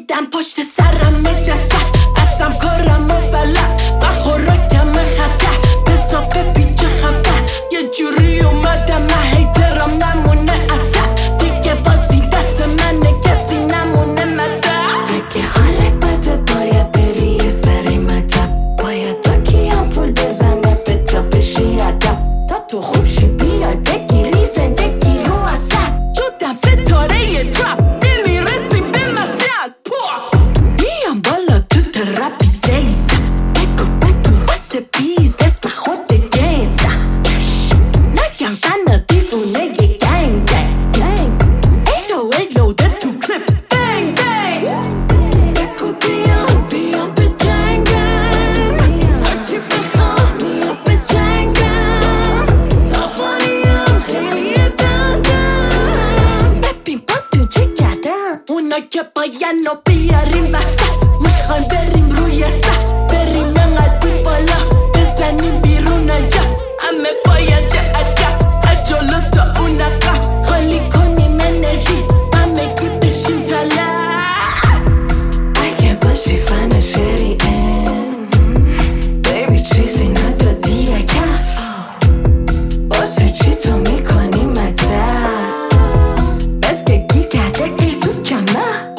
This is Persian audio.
میدم پشت سرم مجسد اصلا کارم و بلد و خوراکم خطر بسا ببین چه خبر یه جوری اومدم من هیترم نمونه اصلا دیگه بازی دست منه کسی نمونه مدر اگه حالت بده باید بری یه سری مدب باید تا کیام پول بزنه به تا بشی ادب تا تو خوب شی بیای بگیری زندگی رو اصلا شدم ستاره یه ترپ میرسیم به مسجد میام بالا تو ترپی زیزم بگو واسه بیزنس من خود گیزم نگم تنها دیوونه یه گنگ ایلو ده تو کلیپ بنگ بگو بیام به جنگم هرچی بخوام میام به جنگم لافانیم خیلی دادم ببین با تو چه کردم اونا که باین رو بیاریم وسط میخوایم بریم روی سر بریم انقدی بالا بزنیم بیرون اینجا همه باید چه عجب اجالو تا اون عقب خالی کنیم انرژی همگی بشیم طلب اگه باشی فن شعری بیبی چیزی ندادی یه کف واسه چی تو میکنی مدد بس که گی کرده گیر تو کمه